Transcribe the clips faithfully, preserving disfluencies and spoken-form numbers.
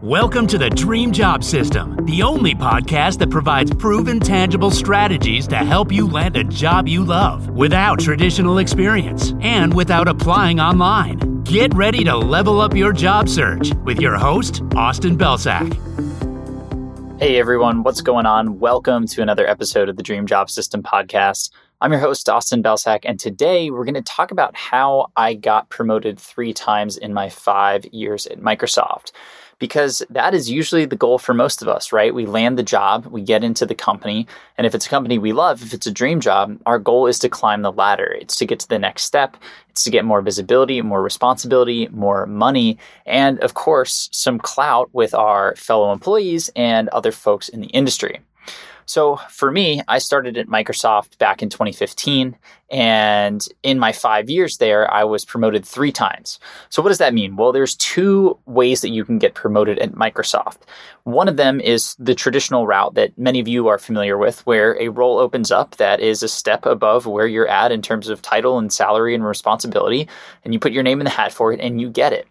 Welcome to the Dream Job System, the only podcast that provides proven, tangible strategies to help you land a job you love without traditional experience and without applying online. Get ready to level up your job search with your host, Austin Belsak. Hey everyone, what's going on? Welcome to another episode of the Dream Job System podcast. I'm your host, Austin Belsak, and today we're going to talk about how I got promoted three times in my five years at Microsoft. Because that is usually the goal for most of us, right? We land the job, we get into the company, and if it's a company we love, if it's a dream job, our goal is to climb the ladder. It's to get to the next step. It's to get more visibility, more responsibility, more money, and of course, some clout with our fellow employees and other folks in the industry. So for me, I started at Microsoft back in twenty fifteen, and in my five years there, I was promoted three times. So what does that mean? Well, there's two ways that you can get promoted at Microsoft. One of them is the traditional route that many of you are familiar with, where a role opens up that is a step above where you're at in terms of title and salary and responsibility, and you put your name in the hat for it and you get it.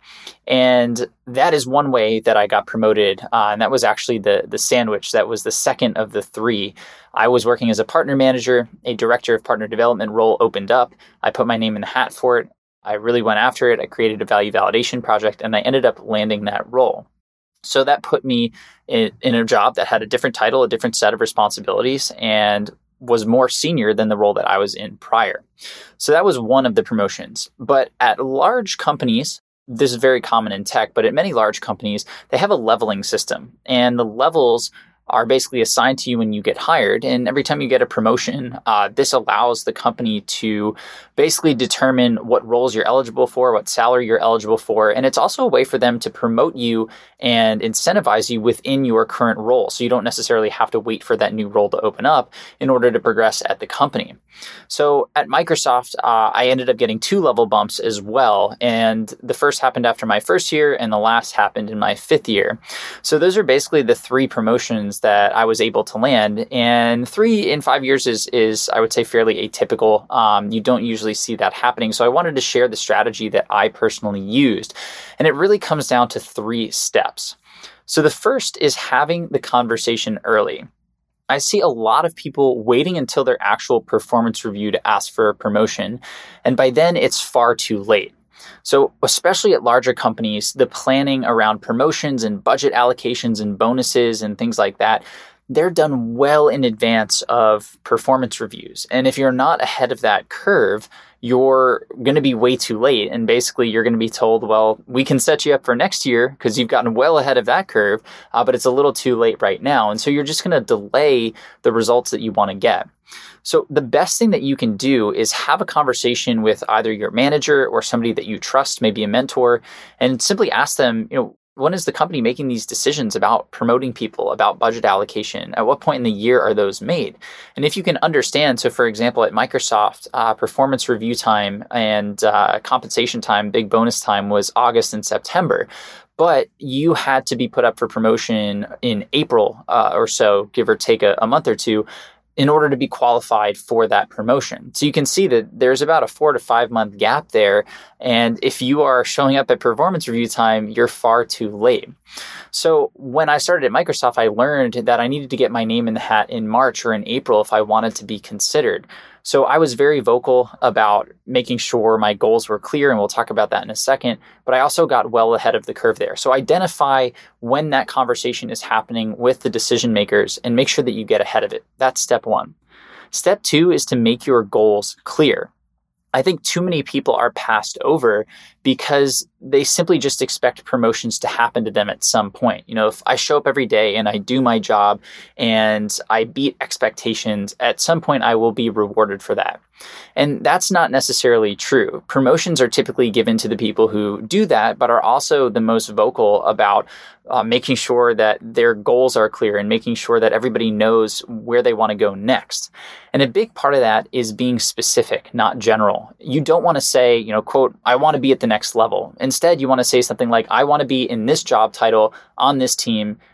And that is one way that I got promoted, uh, and that was actually the the sandwich. That was the second of the three. I was working as a partner manager, a director of partner development role opened up. I put my name in the hat for it. I really went after it. I created a value validation project, and I ended up landing that role. So that put me in, in a job that had a different title, a different set of responsibilities, and was more senior than the role that I was in prior. So that was one of the promotions. But at large companies, this is very common in tech, but at many large companies, they have a leveling system, and the levels are basically assigned to you when you get hired. And every time you get a promotion, uh, this allows the company to basically determine what roles you're eligible for, what salary you're eligible for. And it's also a way for them to promote you and incentivize you within your current role. So you don't necessarily have to wait for that new role to open up in order to progress at the company. So at Microsoft, uh, I ended up getting two level bumps as well. And the first happened after my first year, and the last happened in my fifth year. So those are basically the three promotions that I was able to land. And three in five years is, is I would say, fairly atypical. Um, you don't usually see that happening. So I wanted to share the strategy that I personally used. And it really comes down to three steps. So the first is having the conversation early. I see a lot of people waiting until their actual performance review to ask for a promotion. And by then, it's far too late. So especially at larger companies, the planning around promotions and budget allocations and bonuses and things like that, they're done well in advance of performance reviews. And if you're not ahead of that curve, you're going to be way too late. And basically, you're going to be told, well, we can set you up for next year because you've gotten well ahead of that curve, uh, but it's a little too late right now. And so you're just going to delay the results that you want to get. So the best thing that you can do is have a conversation with either your manager or somebody that you trust, maybe a mentor, and simply ask them, you know, when is the company making these decisions about promoting people, about budget allocation? At what point in the year are those made? And if you can understand, so for example, at Microsoft, uh, performance review time and uh, compensation time, big bonus time was August and September. But you had to be put up for promotion in April uh, or so, give or take a, a month or two, in order to be qualified for that promotion. So you can see that there's about a four to five month gap there. And if you are showing up at performance review time, you're far too late. So when I started at Microsoft, I learned that I needed to get my name in the hat in March or in April if I wanted to be considered. So I was very vocal about making sure my goals were clear, and we'll talk about that in a second, but I also got well ahead of the curve there. So identify when that conversation is happening with the decision makers and make sure that you get ahead of it. That's step one. Step two is to make your goals clear. I think too many people are passed over because they simply just expect promotions to happen to them at some point. You know, if I show up every day and I do my job and I beat expectations, at some point I will be rewarded for that. And that's not necessarily true. Promotions are typically given to the people who do that, but are also the most vocal about uh, making sure that their goals are clear and making sure that everybody knows where they want to go next. And a big part of that is being specific, not general. You don't want to say, you know, quote, I want to be at the next level. Instead, you want to say something like, I want to be in this job title on this team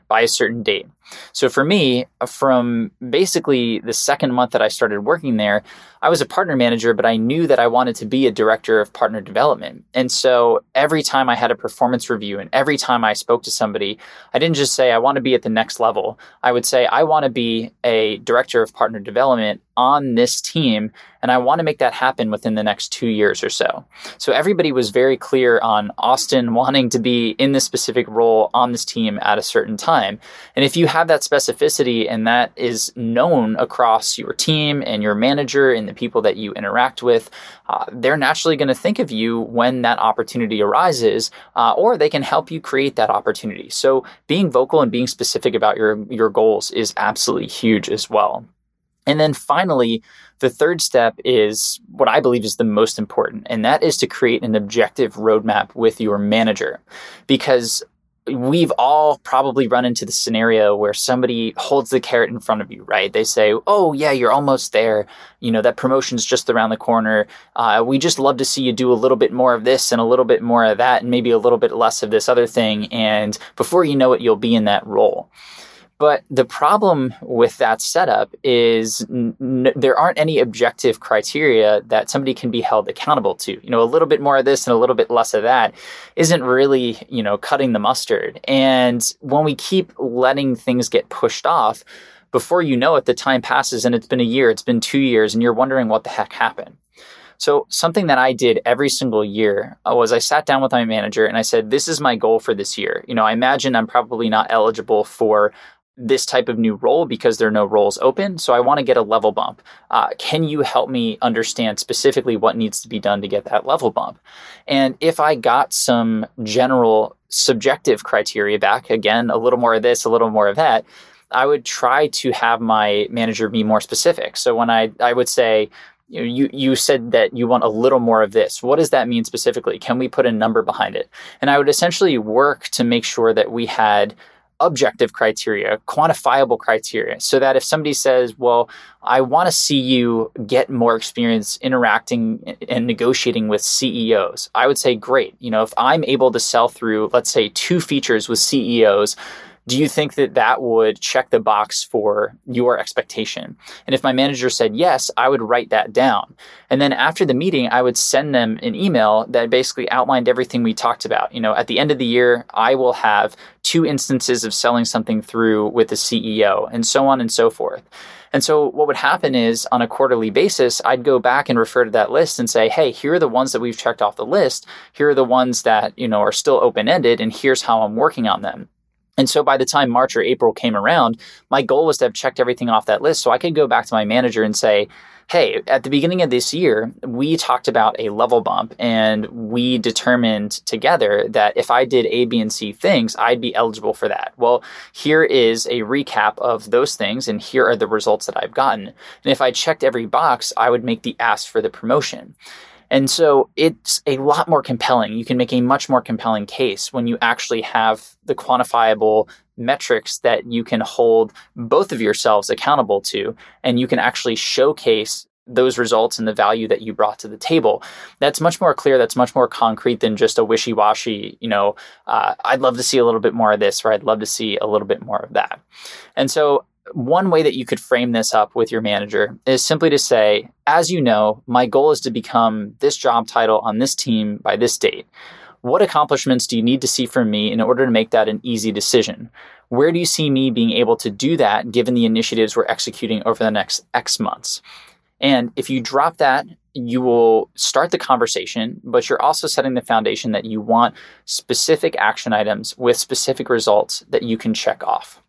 by a certain date. So for me, from basically the second month that I started working there, I was a partner manager, but I knew that I wanted to be a director of partner development. And so every time I had a performance review and every time I spoke to somebody, I didn't just say, I want to be at the next level. I would say, I want to be a director of partner development on this team, and I want to make that happen within the next two years or so. So everybody was very clear on Austin wanting to be in this specific role on this team at a certain time. And if you have that specificity and that is known across your team and your manager and the people that you interact with, uh, they're naturally going to think of you when that opportunity arises, uh, or they can help you create that opportunity. So being vocal and being specific about your, your goals is absolutely huge as well. And then finally, the third step is what I believe is the most important, and that is to create an objective roadmap with your manager. Because we've all probably run into the scenario where somebody holds the carrot in front of you, right? They say, oh, yeah, you're almost there. You know, that promotion's just around the corner. Uh, we just love to see you do a little bit more of this and a little bit more of that and maybe a little bit less of this other thing. And before you know it, you'll be in that role. But the problem with that setup is n- there aren't any objective criteria that somebody can be held accountable to. You know, a little bit more of this and a little bit less of that isn't really, you know, cutting the mustard. And when we keep letting things get pushed off, before you know it, the time passes and it's been a year, it's been two years, and you're wondering what the heck happened. So something that I did every single year was I sat down with my manager and I said, this is my goal for this year. You know, I imagine I'm probably not eligible for this type of new role because there are no roles open. So I want to get a level bump. Uh, can you help me understand specifically what needs to be done to get that level bump? And if I got some general subjective criteria back, again, a little more of this, a little more of that, I would try to have my manager be more specific. So when I, I would say, you know, you, you said that you want a little more of this. What does that mean specifically? Can we put a number behind it? And I would essentially work to make sure that we had objective criteria, quantifiable criteria, so that if somebody says, well, I want to see you get more experience interacting and negotiating with C E Os, I would say, great. You know, if I'm able to sell through, let's say, two features with C E Os, do you think that that would check the box for your expectation? And if my manager said yes, I would write that down. And then after the meeting, I would send them an email that basically outlined everything we talked about. You know, at the end of the year, I will have two instances of selling something through with the C E O, and so on and so forth. And so what would happen is on a quarterly basis, I'd go back and refer to that list and say, hey, here are the ones that we've checked off the list. Here are the ones that, you know, are still open-ended, and here's how I'm working on them. And so by the time March or April came around, my goal was to have checked everything off that list so I could go back to my manager and say, hey, at the beginning of this year, we talked about a level bump, and we determined together that if I did A, B, and C things, I'd be eligible for that. Well, here is a recap of those things, and here are the results that I've gotten. And if I checked every box, I would make the ask for the promotion. And so it's a lot more compelling. You can make a much more compelling case when you actually have the quantifiable metrics that you can hold both of yourselves accountable to, and you can actually showcase those results and the value that you brought to the table. That's much more clear. That's much more concrete than just a wishy-washy, you know, uh, I'd love to see a little bit more of this, or I'd love to see a little bit more of that. And so one way that you could frame this up with your manager is simply to say, as you know, my goal is to become this job title on this team by this date. What accomplishments do you need to see from me in order to make that an easy decision? Where do you see me being able to do that given the initiatives we're executing over the next X months? And if you drop that, you will start the conversation, but you're also setting the foundation that you want specific action items with specific results that you can check off.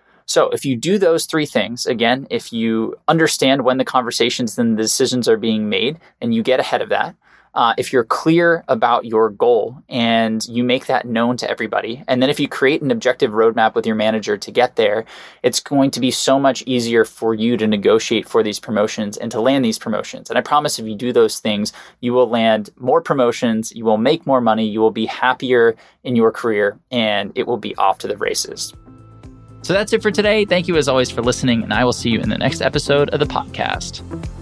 So if you do those three things, again, if you understand when the conversations and the decisions are being made and you get ahead of that, uh, if you're clear about your goal and you make that known to everybody, and then if you create an objective roadmap with your manager to get there, it's going to be so much easier for you to negotiate for these promotions and to land these promotions. And I promise if you do those things, you will land more promotions, you will make more money, you will be happier in your career, and it will be off to the races. So that's it for today. Thank you as always for listening, and I will see you in the next episode of the podcast.